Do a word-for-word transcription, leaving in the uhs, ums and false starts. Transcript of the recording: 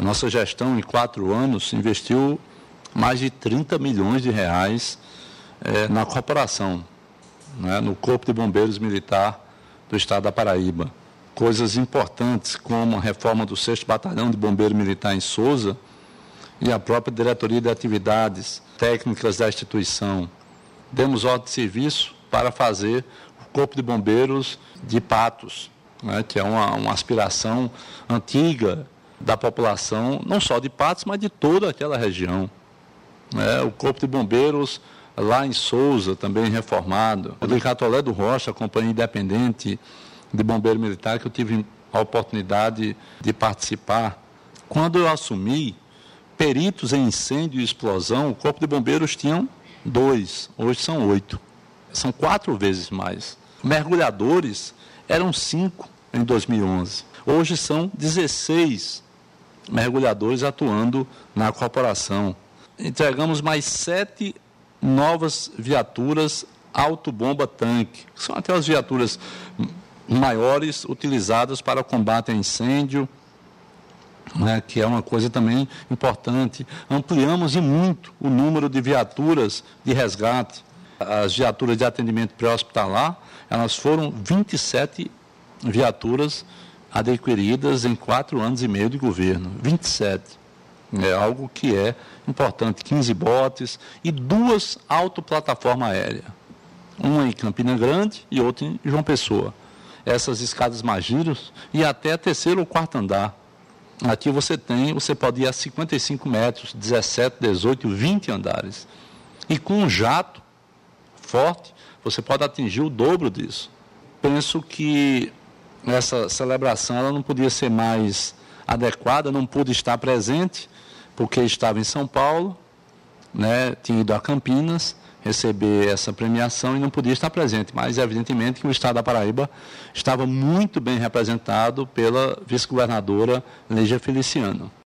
A nossa gestão, em quatro anos, investiu mais de trinta milhões de reais eh, na corporação, né, no Corpo de Bombeiros Militar do Estado da Paraíba. Coisas importantes como a reforma do sexto Batalhão de Bombeiro Militar em Souza e a própria Diretoria de Atividades Técnicas da instituição. Demos ordem de serviço para fazer o Corpo de Bombeiros de Patos, né, que é uma, uma aspiração antiga da população, não só de Patos, mas de toda aquela região. É, o Corpo de Bombeiros lá em Souza, também reformado. O de Catolé do Rocha, a Companhia Independente de Bombeiro Militar, que eu tive a oportunidade de participar. Quando eu assumi, peritos em incêndio e explosão, o Corpo de Bombeiros tinham dois, hoje são oito. São quatro vezes mais. Mergulhadores eram cinco em dois mil e onze. Hoje são dezesseis mergulhadores atuando na corporação. Entregamos mais sete novas viaturas autobomba-tanque, que são aquelas viaturas maiores utilizadas para o combate a incêndio, né, que é uma coisa também importante. Ampliamos e muito o número de viaturas de resgate. As viaturas de atendimento pré-hospitalar, elas foram vinte e sete viaturas adquiridas em quatro anos e meio de governo, vinte e sete. É algo que é importante, quinze botes e duas autoplataformas aéreas, uma em Campina Grande e outra em João Pessoa. Essas escadas Magiros e até terceiro ou quarto andar. Aqui você tem, você pode ir a cinquenta e cinco metros, dezessete, dezoito, vinte andares. E com um jato forte, você pode atingir o dobro disso. Penso que essa celebração ela não podia ser mais adequada, não pude estar presente, porque estava em São Paulo, né, tinha ido a Campinas receber essa premiação e não podia estar presente, mas evidentemente que o Estado da Paraíba estava muito bem representado pela vice-governadora Lígia Feliciano.